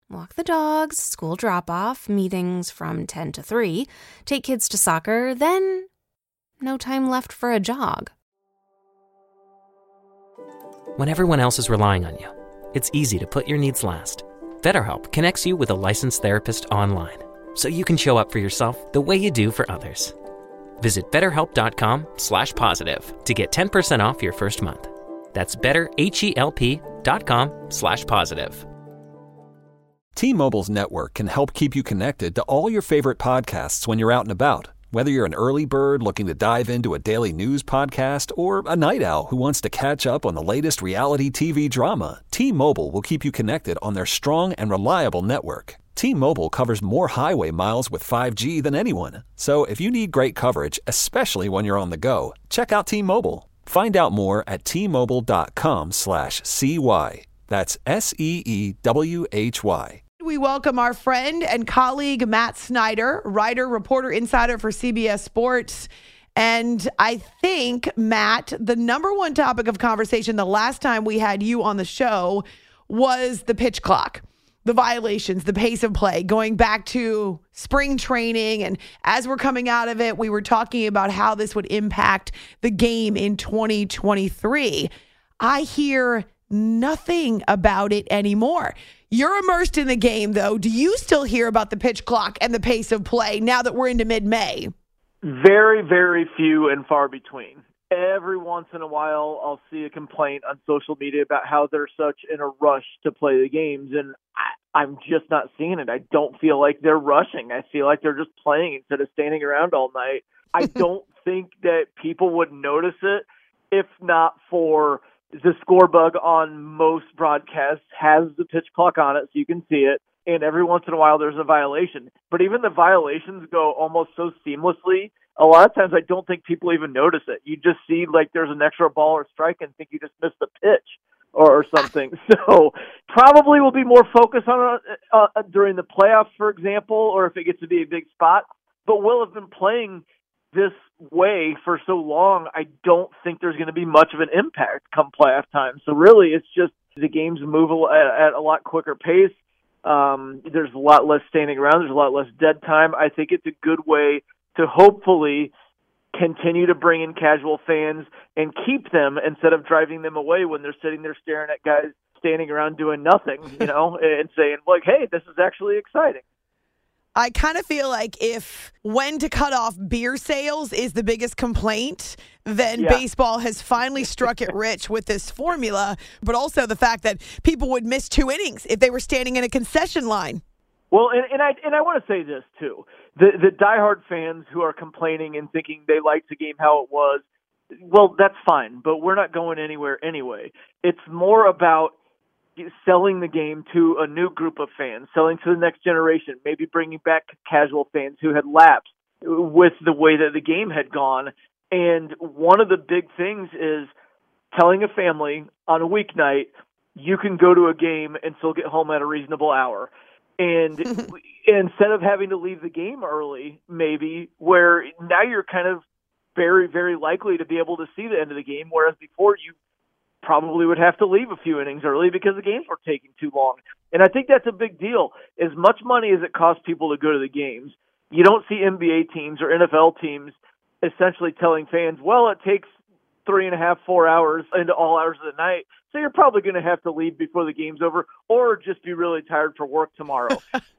Walk the dogs, school drop-off, meetings from 10 to 3, take kids to soccer, then no time left for a jog. When everyone else is relying on you, it's easy to put your needs last. BetterHelp connects you with a licensed therapist online, so you can show up for yourself the way you do for others. Visit BetterHelp.com/positive to get 10% off your first month. That's BetterHelp.com/positive. T-Mobile's network can help keep you connected to all your favorite podcasts when you're out and about. Whether you're an early bird looking to dive into a daily news podcast or a night owl who wants to catch up on the latest reality TV drama, T-Mobile will keep you connected on their strong and reliable network. T-Mobile covers more highway miles with 5G than anyone. So if you need great coverage, especially when you're on the go, check out T-Mobile. Find out more at T-Mobile.com/CY. That's SEEWHY. We welcome our friend and colleague, Matt Snyder, writer, reporter, insider for CBS Sports. And I think, Matt, the number one topic of conversation the last time we had you on the show was the pitch clock, the violations, the pace of play, going back to spring training. And as we're coming out of it, we were talking about how this would impact the game in 2023. I hear nothing about it anymore. You're immersed in the game, though. Do you still hear about the pitch clock and the pace of play now that we're into mid-May? Very, very few and far between. Every once in a while, I'll see a complaint on social media about how they're such in a rush to play the games, and I'm just not seeing it. I don't feel like they're rushing. I feel like they're just playing instead of standing around all night. I don't think that people would notice it if not for the score bug on most broadcasts has the pitch clock on it so you can see it, and every once in a while there's a violation. But even the violations go almost so seamlessly, a lot of times I don't think people even notice it. You just see like there's an extra ball or strike and think you just missed the pitch or something. So probably will be more focused on during the playoffs, for example, or if it gets to be a big spot. But we'll have been playing this way for so long, I don't think there's going to be much of an impact come playoff time. So really, it's just the games move at a lot quicker pace. There's a lot less standing around. There's a lot less dead time. I think it's a good way to hopefully continue to bring in casual fans and keep them instead of driving them away when they're sitting there staring at guys standing around doing nothing, and saying, like, hey, this is actually exciting. I kind of feel like if when to cut off beer sales is the biggest complaint, then baseball has finally struck it rich with this formula, but also the fact that people would miss 2 innings if they were standing in a concession line. Well, and I want to say this, too. The diehard fans who are complaining and thinking they liked the game how it was, well, that's fine, but we're not going anywhere anyway. It's more about selling the game to a new group of fans, selling to the next generation, maybe bringing back casual fans who had lapsed with the way that the game had gone. And one of the big things is telling a family on a weeknight, you can go to a game and still get home at a reasonable hour. And instead of having to leave the game early, maybe, where now you're kind of very, very likely to be able to see the end of the game, whereas before you probably would have to leave a few innings early because the games were taking too long. And I think that's a big deal. As much money as it costs people to go to the games, you don't see NBA teams or NFL teams essentially telling fans, well, it takes 3.5, 4 hours into all hours of the night, so you're probably going to have to leave before the game's over or just be really tired for work tomorrow.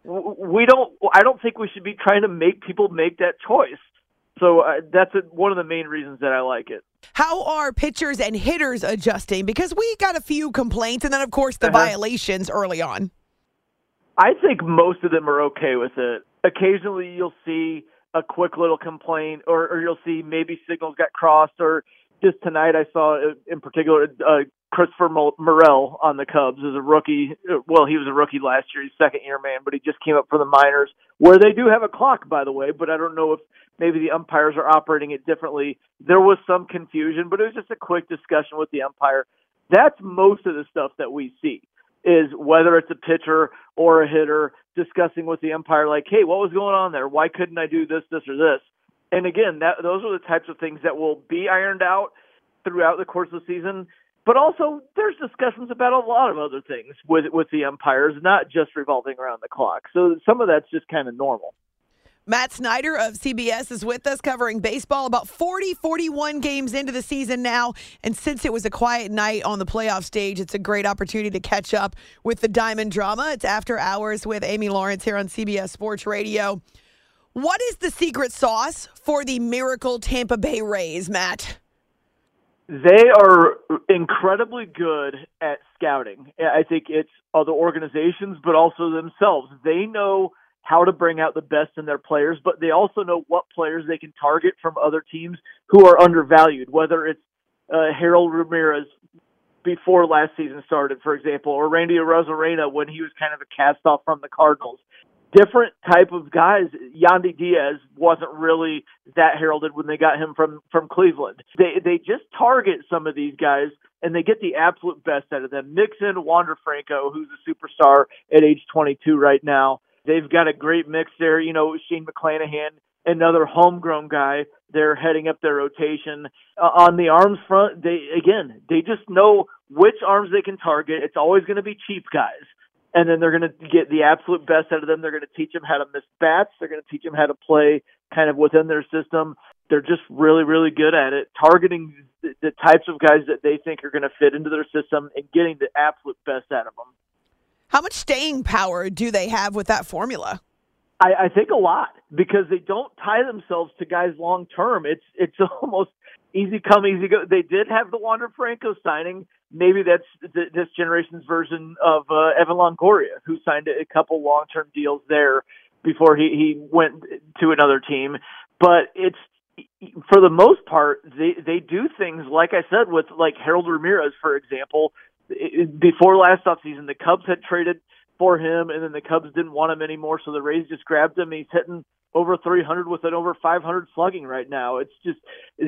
I don't think we should be trying to make people make that choice. So that's one of the main reasons that I like it. How are pitchers and hitters adjusting? Because we got a few complaints, and then, of course, the violations early on. I think most of them are okay with it. Occasionally you'll see a quick little complaint, or you'll see maybe signals got crossed, or just tonight I saw in particular Christopher Morel on the Cubs as a rookie. Well, he was a rookie last year. He's second-year man, but he just came up for the minors, where they do have a clock, by the way, but I don't know if maybe the umpires are operating it differently. There was some confusion, but it was just a quick discussion with the umpire. That's most of the stuff that we see, is whether it's a pitcher or a hitter discussing with the umpire, like, hey, what was going on there? Why couldn't I do this, this, or this? And again, those are the types of things that will be ironed out throughout the course of the season. But also, there's discussions about a lot of other things with the umpires, not just revolving around the clock. So some of that's just kind of normal. Matt Snyder of CBS is with us covering baseball about 41 games into the season now. And since it was a quiet night on the playoff stage, it's a great opportunity to catch up with the Diamond drama. It's After Hours with Amy Lawrence here on CBS Sports Radio. What is the secret sauce for the Miracle Tampa Bay Rays, Matt? They are incredibly good at scouting. I think it's other organizations, but also themselves. They know how to bring out the best in their players, but they also know what players they can target from other teams who are undervalued, whether it's Harold Ramirez before last season started, for example, or Randy Arozarena when he was kind of a cast-off from the Cardinals. Different type of guys. Yandy Diaz wasn't really that heralded when they got him from Cleveland. They just target some of these guys, and they get the absolute best out of them. Mix in Wander Franco, who's a superstar at age 22 right now. They've got a great mix there. You know, Shane McClanahan, another homegrown guy. They're heading up their rotation. On the arms front, they just know which arms they can target. It's always going to be cheap guys. And then they're going to get the absolute best out of them. They're going to teach them how to miss bats. They're going to teach them how to play kind of within their system. They're just really, really good at it, targeting the types of guys that they think are going to fit into their system and getting the absolute best out of them. How much staying power do they have with that formula? I think a lot, because they don't tie themselves to guys long term. It's almost easy come, easy go. They did have the Wander Franco signing. Maybe that's this generation's version of Evan Longoria, who signed a couple long-term deals there before he went to another team. But it's, for the most part, they do things, like I said, with like Harold Ramirez, for example. Before last offseason, the Cubs had traded for him, and then the Cubs didn't want him anymore, so the Rays just grabbed him. He's hitting over 300 with an over 500 slugging right now. It's just,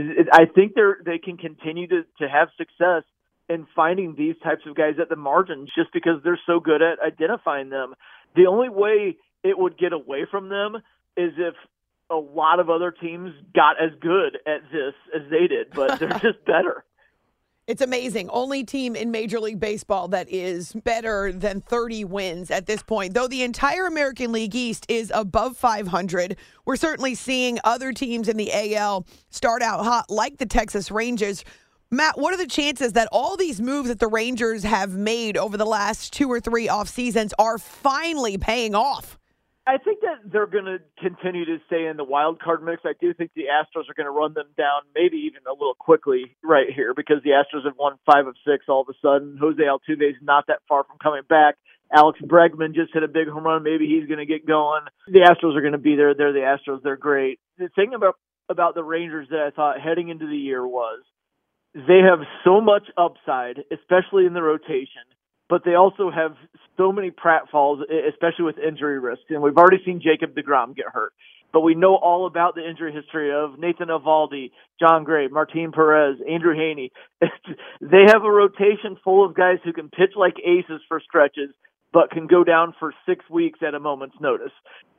I think they can continue to have success in finding these types of guys at the margins just because they're so good at identifying them. The only way it would get away from them is if a lot of other teams got as good at this as they did, but they're just better. It's amazing. Only team in Major League Baseball that is better than 30 wins at this point. Though the entire American League East is above 500, we're certainly seeing other teams in the AL start out hot, like the Texas Rangers. Matt, what are the chances that all these moves that the Rangers have made over the last 2 or 3 off seasons are finally paying off? I think that they're going to continue to stay in the wild card mix. I do think the Astros are going to run them down, maybe even a little quickly right here, because the Astros have won 5 of 6 all of a sudden. Jose Altuve is not that far from coming back. Alex Bregman just hit a big home run. Maybe he's going to get going. The Astros are going to be there. They're the Astros. They're great. The thing about the Rangers that I thought heading into the year was they have so much upside, especially in the rotation, but they also have so many pratfalls, especially with injury risk. And we've already seen Jacob deGrom get hurt. But we know all about the injury history of Nathan Eovaldi, John Gray, Martin Perez, Andrew Haney. They have a rotation full of guys who can pitch like aces for stretches, but can go down for 6 weeks at a moment's notice.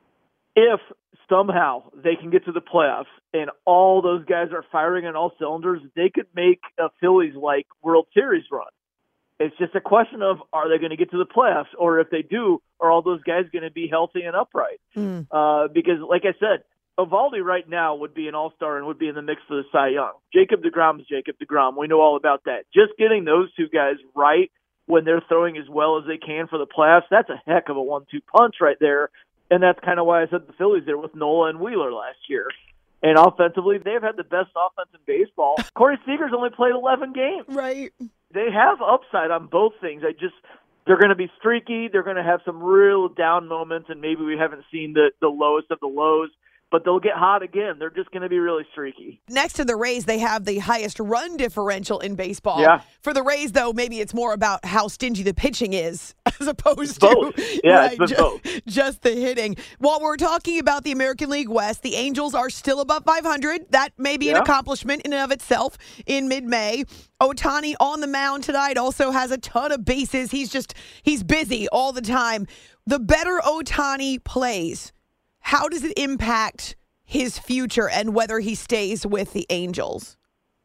If somehow they can get to the playoffs and all those guys are firing on all cylinders, they could make a Phillies-like World Series run. It's just a question of, are they going to get to the playoffs? Or if they do, are all those guys going to be healthy and upright? Because, like I said, Eovaldi right now would be an all-star and would be in the mix for the Cy Young. Jacob deGrom is Jacob deGrom. We know all about that. Just getting those two guys right when they're throwing as well as they can for the playoffs, that's a heck of a 1-2 punch right there. And that's kind of why I said the Phillies there with Nola and Wheeler last year. And offensively, they've had the best offense in baseball. Corey Seager's only played 11 games. Right. They have upside on both things. They're going to be streaky. They're going to have some real down moments, and maybe we haven't seen the lowest of the lows. But they'll get hot again. They're just going to be really streaky. Next to the Rays, they have the highest run differential in baseball. Yeah. For the Rays, though, maybe it's more about how stingy the pitching is as opposed both. to Yeah, right, both. Just the hitting. While we're talking about the American League West, the Angels are still above 500. That may be an accomplishment in and of itself in mid-May. Ohtani on the mound tonight also has a ton of bases. He's busy all the time. The better Ohtani plays, how does it impact his future and whether he stays with the Angels?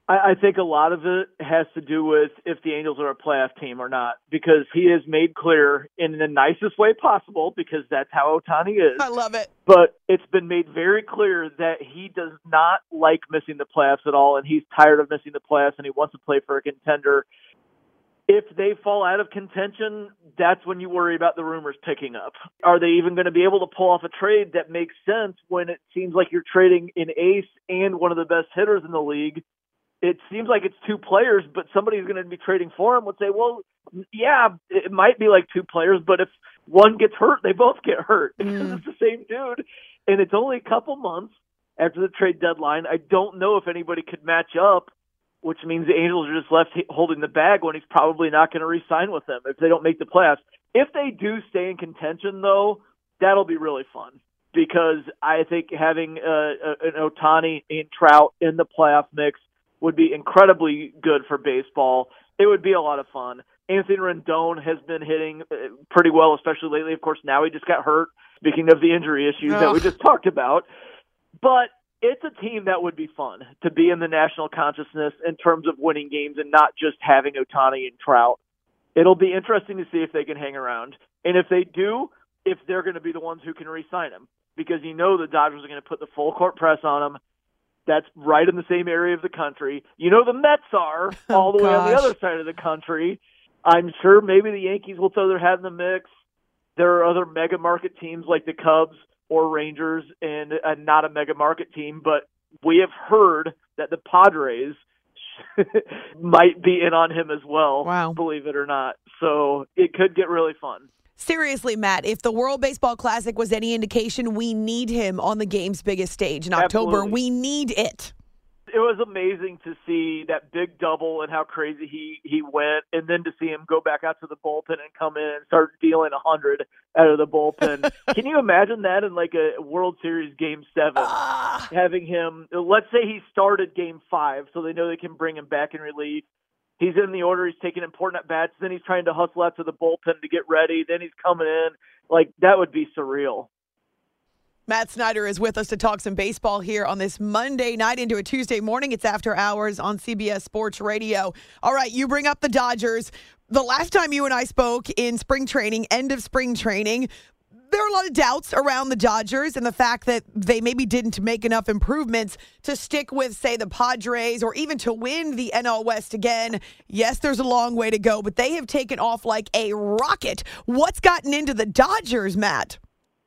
I think a lot of it has to do with if the Angels are a playoff team or not, because he has made clear in the nicest way possible, because that's how Ohtani is. I love it. But it's been made very clear that he does not like missing the playoffs at all, and he's tired of missing the playoffs, and he wants to play for a contender. If they fall out of contention, that's when you worry about the rumors picking up. Are they even going to be able to pull off a trade that makes sense when it seems like you're trading an ace and one of the best hitters in the league? It seems like it's two players, but somebody's going to be trading for him would say, well, yeah, it might be like two players, but if one gets hurt, they both get hurt because it's the same dude. And it's only a couple months after the trade deadline. I don't know if anybody could match up, which means the Angels are just left holding the bag when he's probably not going to re-sign with them if they don't make the playoffs. If they do stay in contention, though, that'll be really fun, because I think having an Ohtani and Trout in the playoff mix would be incredibly good for baseball. It would be a lot of fun. Anthony Rendon has been hitting pretty well, especially lately. Of course, now he just got hurt, speaking of the injury issues that we just talked about. But it's a team that would be fun to be in the national consciousness in terms of winning games and not just having Ohtani and Trout. It'll be interesting to see if they can hang around. And if they do, if they're going to be the ones who can re-sign him, because the Dodgers are going to put the full court press on him. That's right in the same area of the country. The Mets are all the way on the other side of the country. I'm sure maybe the Yankees will throw their hat in the mix. There are other mega market teams like the Cubs or Rangers and not a mega market team, but we have heard that the Padres might be in on him as well, believe it or not. So it could get really fun. Seriously, Matt, if the World Baseball Classic was any indication, we need him on the game's biggest stage in October. Absolutely. We need it. It was amazing to see that big double and how crazy he went, and then to see him go back out to the bullpen and come in and start dealing 100 out of the bullpen. Can you imagine that in like a World Series Game 7? Having him, let's say he started Game 5, so they know they can bring him back in relief. He's in the order. He's taking important at-bats. Then he's trying to hustle out to the bullpen to get ready. Then he's coming in. Like, that would be surreal. Matt Snyder is with us to talk some baseball here on this Monday night into a Tuesday morning. It's After Hours on CBS Sports Radio. All right, you bring up the Dodgers. The last time you and I spoke in spring training, end of spring training, there are a lot of doubts around the Dodgers and the fact that they maybe didn't make enough improvements to stick with, say, the Padres or even to win the NL West again. Yes, there's a long way to go, but they have taken off like a rocket. What's gotten into the Dodgers, Matt?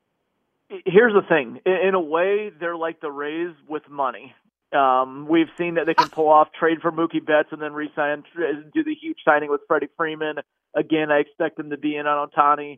Here's the thing. In a way, they're like the Rays with money. We've seen that they can pull off, trade for Mookie Betts, and then re-sign, do the huge signing with Freddie Freeman. Again, I expect them to be in on Ohtani.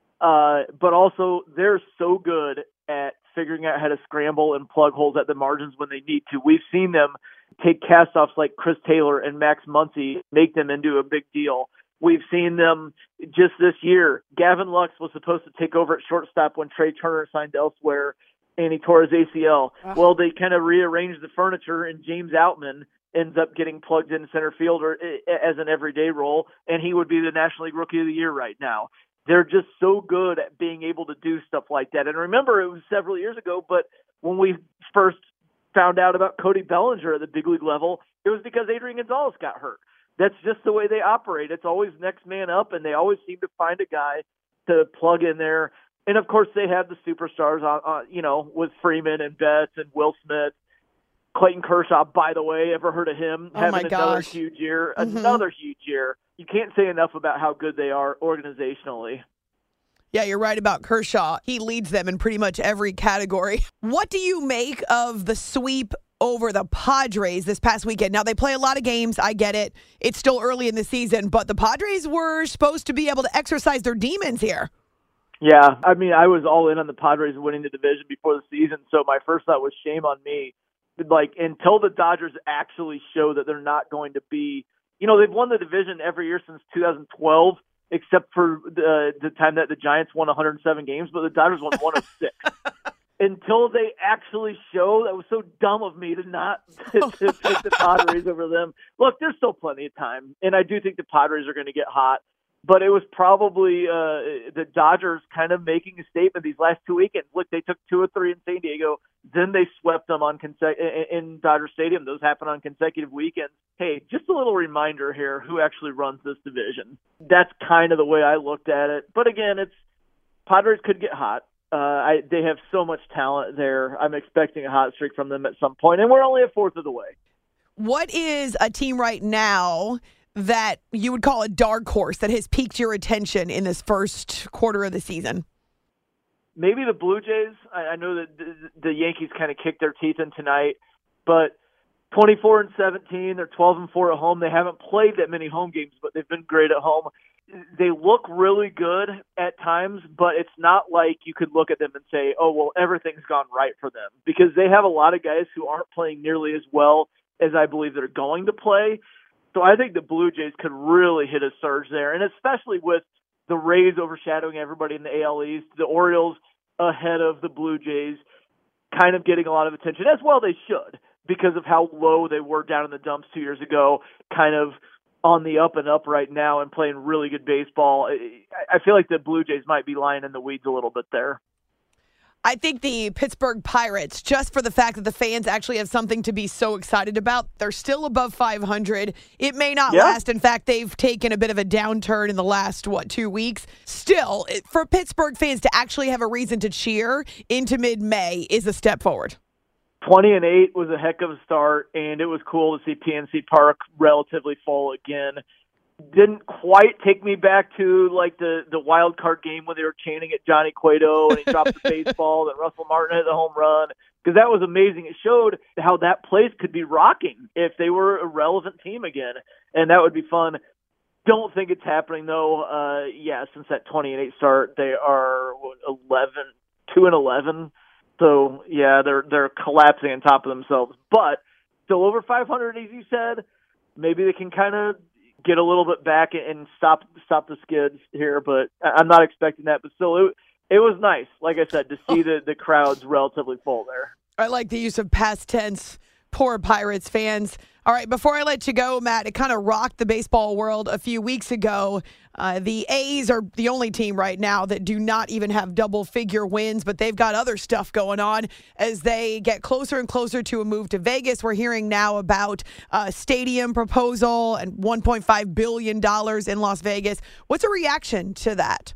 But also, they're so good at figuring out how to scramble and plug holes at the margins when they need to. We've seen them take cast-offs like Chris Taylor and Max Muncy, make them into a big deal. We've seen them just this year. Gavin Lux was supposed to take over at shortstop when Trey Turner signed elsewhere, and he tore his ACL. Well, they kind of rearranged the furniture, and James Outman ends up getting plugged in center fielder as an everyday role, and he would be the National League Rookie of the Year right now. They're just so good at being able to do stuff like that. And remember, it was several years ago, but when we first found out about Cody Bellinger at the big league level, it was because Adrian Gonzalez got hurt. That's just the way they operate. It's always next man up, and they always seem to find a guy to plug in there. And, of course, they have the superstars, with Freeman and Betts and Will Smith. Clayton Kershaw, by the way, ever heard of him? Having another huge year. Another huge year. You can't say enough about how good they are organizationally. Yeah, you're right about Kershaw. He leads them in pretty much every category. What do you make of the sweep over the Padres this past weekend? Now, they play a lot of games. I get it. It's still early in the season, but the Padres were supposed to be able to exercise their demons here. Yeah, I mean, I was all in on the Padres winning the division before the season, so my first thought was shame on me. Like, until the Dodgers actually show that they're not going to be, they've won the division every year since 2012, except for the time that the Giants won 107 games, but the Dodgers won 106. Until they actually show, that was so dumb of me to not to take the Padres over them. Look, there's still plenty of time, and I do think the Padres are going to get hot. But it was probably the Dodgers kind of making a statement these last 2 weekends. Look, they took 2 or 3 in San Diego. Then they swept them in Dodger Stadium. Those happen on consecutive weekends. Hey, just a little reminder here who actually runs this division. That's kind of the way I looked at it. But again, Padres could get hot. They have so much talent there. I'm expecting a hot streak from them at some point, and we're only a fourth of the way. What is a team right now that you would call a dark horse that has piqued your attention in this first quarter of the season? Maybe the Blue Jays. I know that the Yankees kind of kicked their teeth in tonight, but 24-17, they're 12-4 at home. They haven't played that many home games, but they've been great at home. They look really good at times, but it's not like you could look at them and say, oh, well, everything's gone right for them, because they have a lot of guys who aren't playing nearly as well as I believe they're going to play. So I think the Blue Jays could really hit a surge there, and especially with the Rays overshadowing everybody in the AL East, the Orioles ahead of the Blue Jays kind of getting a lot of attention, as well they should, because of how low they were down in the dumps 2 years ago, kind of on the up and up right now and playing really good baseball. I feel like the Blue Jays might be lying in the weeds a little bit there. I think the Pittsburgh Pirates, just for the fact that the fans actually have something to be so excited about, they're still above 500. It may not last. In fact, they've taken a bit of a downturn in the last, 2 weeks. Still, for Pittsburgh fans to actually have a reason to cheer into mid-May is a step forward. 20-8 was a heck of a start, and it was cool to see PNC Park relatively full again. Didn't quite take me back to like the wild card game when they were chanting at Johnny Cueto and he dropped the baseball and Russell Martin hit the home run, because that was amazing. It showed how that place could be rocking if they were a relevant team again, and that would be fun. Don't think it's happening though. Since that 20-8 start, they are 2-11. So yeah, they're collapsing on top of themselves, but still over 500, as you said. Maybe they can kind of get a little bit back and stop the skids here, but I'm not expecting that. But still, it was nice, like I said, to see the crowds relatively full there. I like the use of past tense. Poor Pirates fans. All right, before I let you go, Matt, it kind of rocked the baseball world a few weeks ago. The A's are the only team right now that do not even have double-figure wins, but they've got other stuff going on as they get closer and closer to a move to Vegas. We're hearing now about a stadium proposal and $1.5 billion in Las Vegas. What's a reaction to that?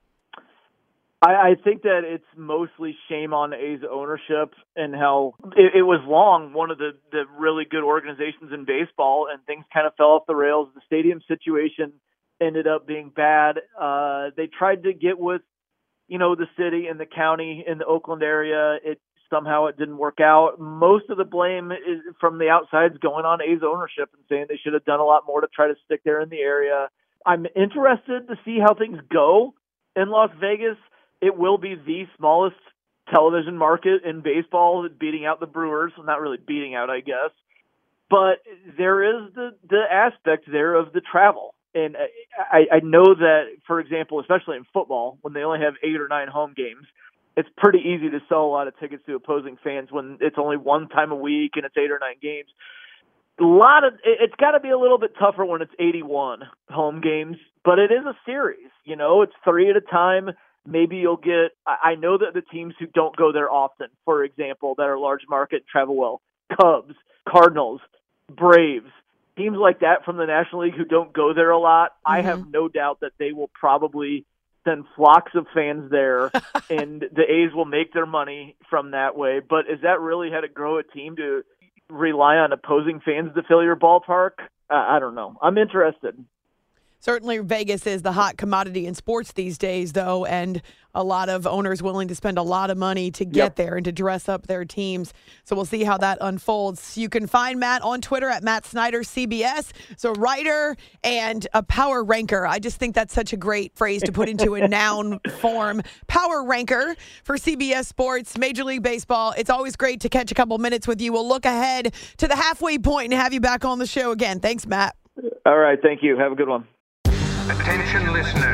I think that it's mostly shame on A's ownership and how it was long one of the really good organizations in baseball, and things kind of fell off the rails. The stadium situation ended up being bad. They tried to get with, the city and the county in the Oakland area. Somehow it didn't work out. Most of the blame is from the outsides going on A's ownership and saying they should have done a lot more to try to stick there in the area. I'm interested to see how things go in Las Vegas. It will be the smallest television market in baseball, beating out the Brewers. Well, not really beating out, I guess. But there is the aspect there of the travel. And I know that, for example, especially in football, when they only have 8 or 9 home games, it's pretty easy to sell a lot of tickets to opposing fans when it's only one time a week and it's 8 or 9 games. It's got to be a little bit tougher when it's 81 home games, but it is a series. It's 3 at a time. Maybe you'll get – I know that the teams who don't go there often, for example, that are large market, travel well, Cubs, Cardinals, Braves, teams like that from the National League who don't go there a lot, I have no doubt that they will probably send flocks of fans there, and the A's will make their money from that way. But is that really how to grow a team, to rely on opposing fans to fill your ballpark? I don't know. I'm interested. Certainly Vegas is the hot commodity in sports these days, though, and a lot of owners willing to spend a lot of money to get there and to dress up their teams. So we'll see how that unfolds. You can find Matt on Twitter at Matt Snyder CBS. So writer and a power ranker. I just think that's such a great phrase to put into a noun form. Power ranker for CBS Sports, Major League Baseball. It's always great to catch a couple minutes with you. We'll look ahead to the halfway point and have you back on the show again. Thanks, Matt. All right. Thank you. Have a good one. Attention listeners,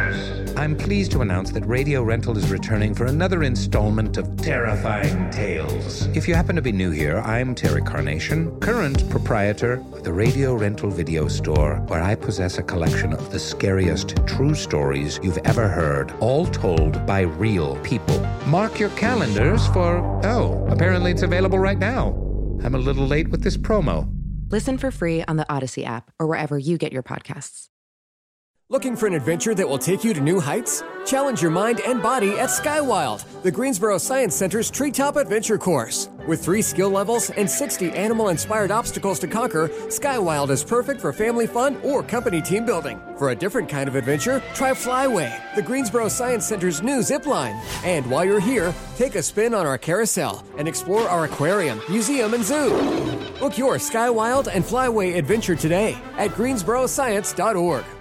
I'm pleased to announce that Radio Rental is returning for another installment of Terrifying Tales. If you happen to be new here, I'm Terry Carnation, current proprietor of the Radio Rental Video Store, where I possess a collection of the scariest true stories you've ever heard, all told by real people. Mark your calendars for, apparently it's available right now. I'm a little late with this promo. Listen for free on the Odyssey app or wherever you get your podcasts. Looking for an adventure that will take you to new heights? Challenge your mind and body at Skywild, the Greensboro Science Center's Treetop Adventure Course. With 3 skill levels and 60 animal-inspired obstacles to conquer, Skywild is perfect for family fun or company team building. For a different kind of adventure, try Flyway, the Greensboro Science Center's new zip line. And while you're here, take a spin on our carousel and explore our aquarium, museum, and zoo. Book your Skywild and Flyway adventure today at greensboroscience.org.